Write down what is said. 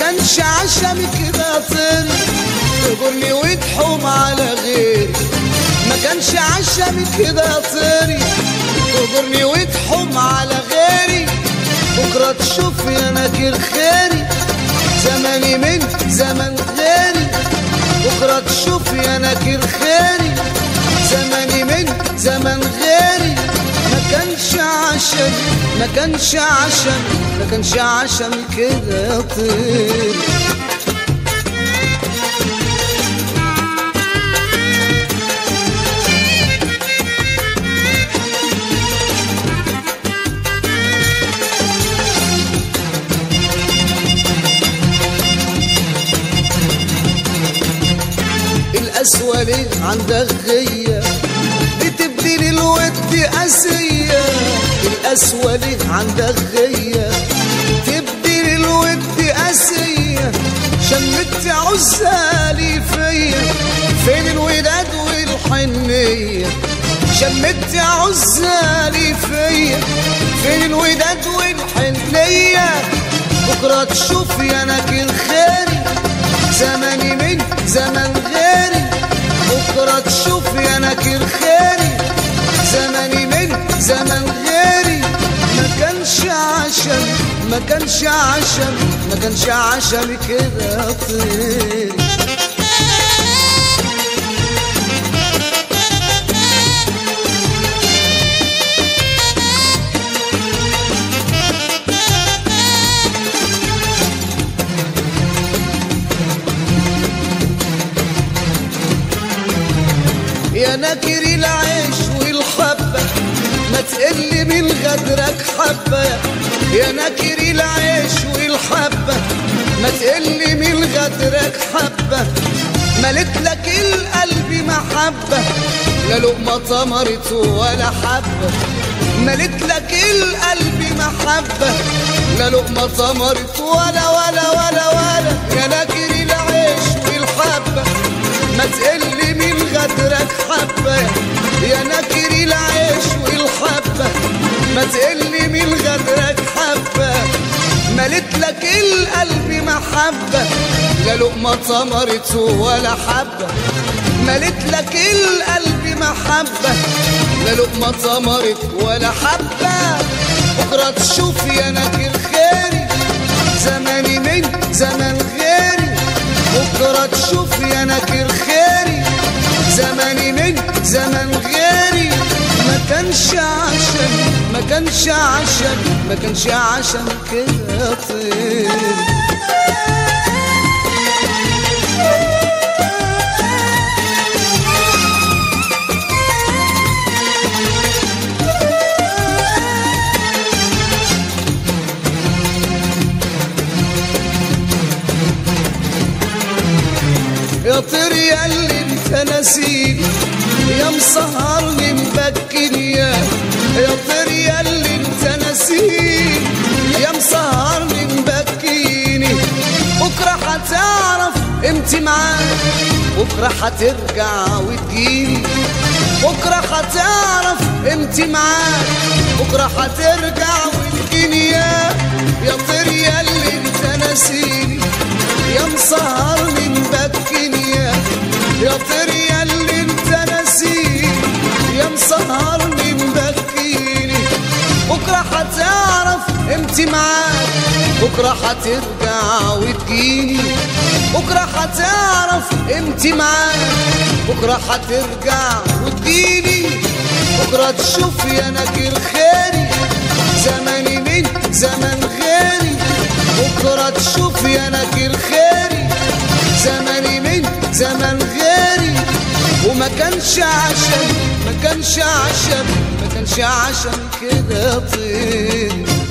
كانش عشمي كده طيري تجرني وتحوم على غيري. ما كانش عشمي كده طيري تجرني وتحوم على غيري. بكرة تشوف يا ناكر خيري زماني من زمن غيري. بكرة تشوف يا ناكر خيري زماني من زمن غيري. ما كانش عشمي ما كانش عشمي ما كانش عشمي كده طيري. القسوة ليه عندك غية بتبدل الود قاسية. القسوة ليه عندك غية تبدل الود قاسية. شمت عزالي فيا فين الوداد والحنية. شمت عزالي فيا فين الوداد والحنية. بكرة تشوف يا ناكر خيري زماني من زمن غيري. بكرة تشوف يا ناكر خيري زماني من زمن غيري. ما كانش عشمي ما كانش عشمي ما كانش عشمي كده طيري. يا ناكر العيش والحبة ما تقل من غدرك حبة. يا ناكر العيش والحبة ما تقل من غدرك حبة. ملت لك القلب محبة لا لقمة طمرت ولا حبة. ملت لك القلب محبة لا لقمة طمرت ولا ولا ولا ولا. يا ناكر العيش والحبة ما تقل من غدرك حبة. يا ناكر العيش والحبة ما تقل من غدرك حبة. ملت لك القلب محبة لا لقمة طمرت ولا حبة. ملت لك القلب محبة لا لقمة طمرت ولا حبة. بكرة تشوف يا ناكر خيري زماني من زمن غيري. بكرة تشوف يا ناكر خيري زماني من زمن غيري. ما كانش عشمي ما كانش عشمي ما كانش عشمي كده طيري. يا طير يا اللي انت نسيني يا مسهرني مبكيني. يا طير يا اللي انت نسيني يا مسهرني مبكيني. بكرة هتعرف امتى معاك بكرة هترجع وتجيني. بكرة هتعرف امتى معاك بكرة هترجع وتجيني. يا طير يا اللي انت نسيني يا مسهرني مبكيني. يا طير يا اللي انت نسيني يا مسهرني مبكيني. بكرة هتعرف امتى معاك بكرة هترجع وتجيني. بكرة هتعرف امتى معاك بكرة هترجع وتجيني. بكرة تشوف يا ناكر خيري زماني من زمن غيري. بكرة تشوف يا ناكر خيري زماني من زمن غيري. وما كانش عشمي ما كانش عشمي ما كانش عشمي كده طيري.